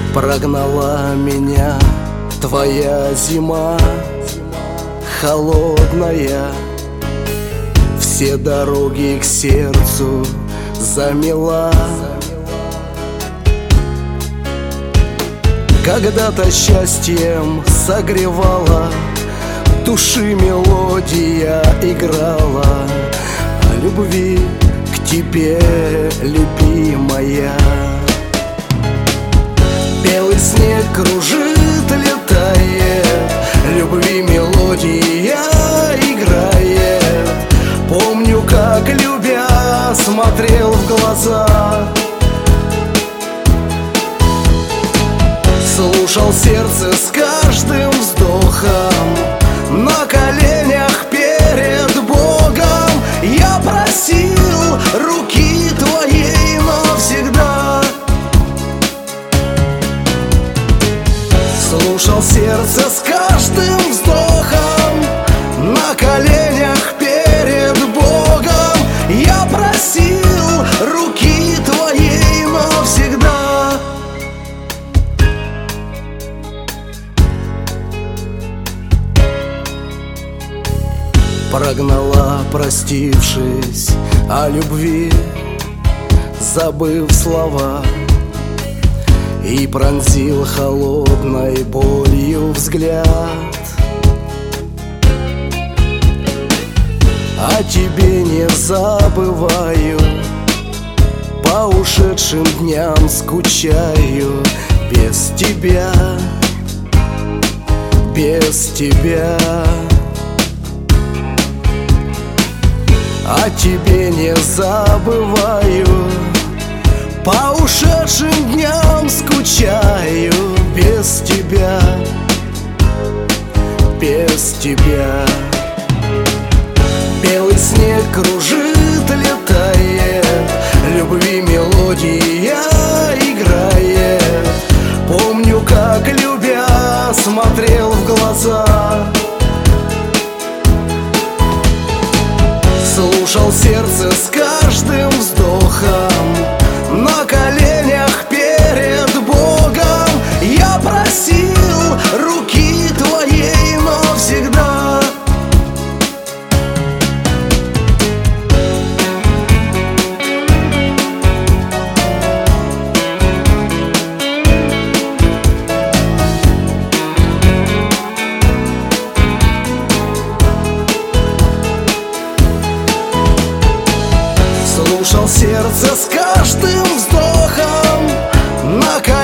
Прогнала меня твоя зима холодная, все дороги к сердцу замела. Когда-то счастьем согревала, души мелодия играла о любви к тебе, любимая. Белый снег кружит, летает, любви мелодия играет. Помню, как, любя, смотрел в глаза, слушал сердце с каждым вздохом, на коленях перед Богом я просил руки твоей навсегда. Слушал сердце с каждым вздохом, на коленях перед Богом я просил руки твоей навсегда. Прогнала, простившись о любви, забыв слова, и пронзил холодной болью взгляд. О тебе не забываю, по ушедшим дням скучаю. Без тебя, без тебя. О тебе не забываю, по ушедшим дням скучаю. Без тебя, без тебя. Белый снег кружит, летает, любви мелодия играет. Помню, как, любя, смотрел в глаза, слушал сердце с каждым вздохом, на коленях перед Богом я просил руки твоей навсегда. Слушал сердце с каждым вздохом, на